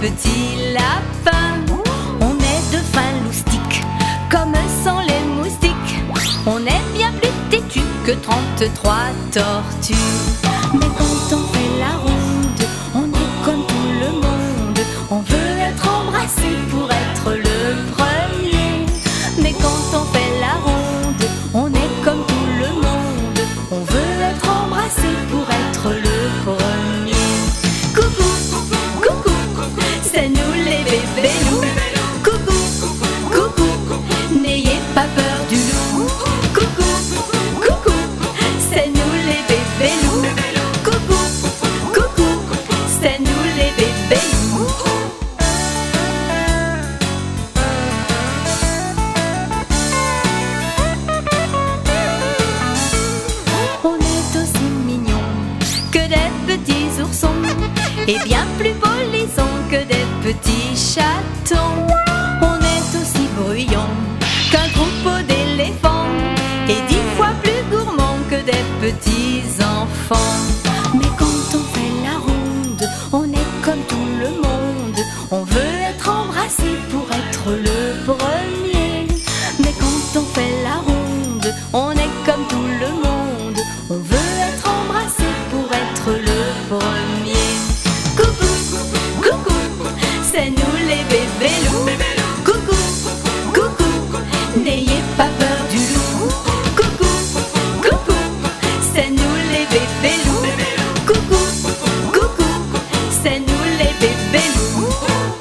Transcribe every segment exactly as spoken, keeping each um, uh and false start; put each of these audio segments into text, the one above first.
petits lapins. On est de fins loustiques, comme sont les moustiques. On est bien plus têtus que trente-trois tortues. Mais quand on fait la ronde, on est comme tout le monde. On veut être embrassé pour être le premier. Mais quand on fait la ronde, on est comme tout le monde. On veut être embrassé pour être le premier. Coucou, coucou, c'est nous les bébés loups. Coucou, coucou, n'ayez pas peur du loup. Coucou, coucou, c'est nous les bébés loups. Coucou, coucou, c'est nous les bébés loups. On est aussi mignons que des petits oursons, et bien plus polissons que des petits chatons. On est aussi bruyants qu'un troupeau d'éléphants, et dix fois plus gourmands que des petits enfants. Mais quand on fait la ronde, on est comme tout le monde. On veut être embrassé pour être le premier. Mais quand on fait la ronde, on est comme tout le monde. On veut être embrassé pour être le premier. Coucou, coucou, c'est nous les bébés loups. Coucou, coucou, n'ayez pas peur du loup. Coucou, coucou, c'est nous les bébés loups. Coucou, coucou, c'est nous les bébés loups.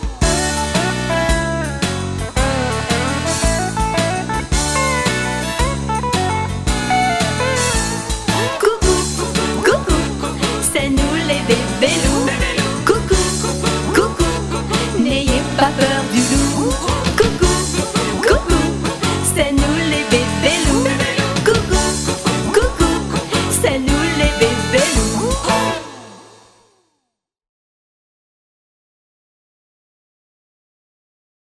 Coucou, coucou, c'est nous les bébés loups. Coucou, coucou, n'ayez pas peur du loup.